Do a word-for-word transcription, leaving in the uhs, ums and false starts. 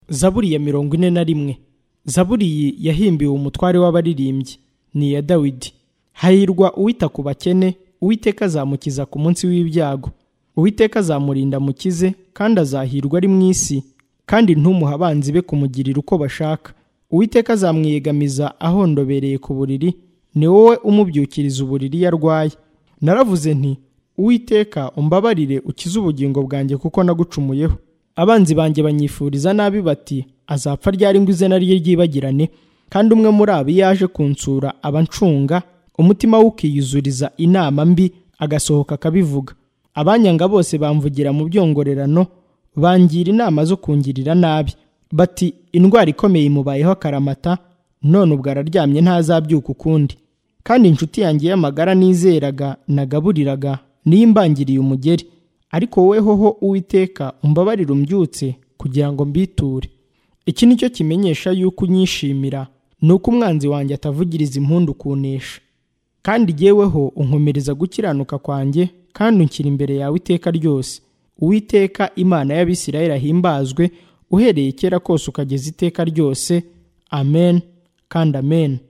Zaburi ya mirongo ine na rimwe. Zaburi iyi yahimbiwe umutware w'abaririmbyi, ni iya Dawidi. Hahirwa uwita ku bakene, Uwiteka azamukiza ku munsi w'ibyago. Uwiteka azamurinda mukize, kandi azahirwa ari mu isi, kandi ntumuhe abanzi be kumugirira uko bashaka. Uwiteka azamwiyegamiza ahondobereye ku buriri, ni wowe umubyukiriza uburiri iyo arwaye. Naravuze nti, Uwiteka umbabarire ukize ubugingo bwanjye kuko nagucumuyeho. Abanzi banjye banyifuriza nabi bati, azapfa ryari ngo izina rye ryibagirane? Kandi umwe muri abo iyo aje kunsura aba ncunga, umutima we ukiyuzuriza inama mbi, agasohoka akabivuga. Abanyanga bose bamvugira mu byongorerano, bangira inama zo kungirira nabi. Bati, indwara ikomeye imubayeho akaramata, none ubwo araryamye ntazabyuka ukundi. Kandi inshuti yanjye y'amagara nizeraga nagaburiraga, niyo imbangiriye umugeri. Ariko wowe hoho Uwiteka umbabarire umbyutse, kugira ngo mbiture. Iki ni cyo kimenyesha yuko unyishimira, ni uko umwanzi wanjye atavugiriza impundu kunesha. Kandi jyeweho unkomereza gukiranuka kwanjye, kandi unshyira imbere yawe iteka ryose. Uwiteka Imana y'Abisirayeli ahimbazwe, uhereye kera kose ukageza iteka ryose. Amen kandi amen.